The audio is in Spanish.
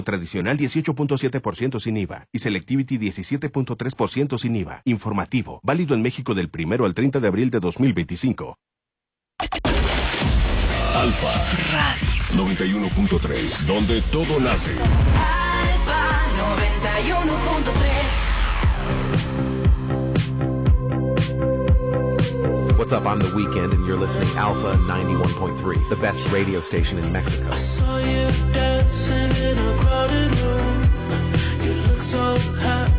Tradicional 18.7% sin IVA y Selectivity 17.3% sin IVA. Informativo. Válido en México del 1 al 30 de abril de 2025. Alfa Radio 91.3, donde todo nace. Alfa 91.3. What's up? I'm The Weeknd, and you're listening Alpha 91.3, the best radio station in Mexico. I saw you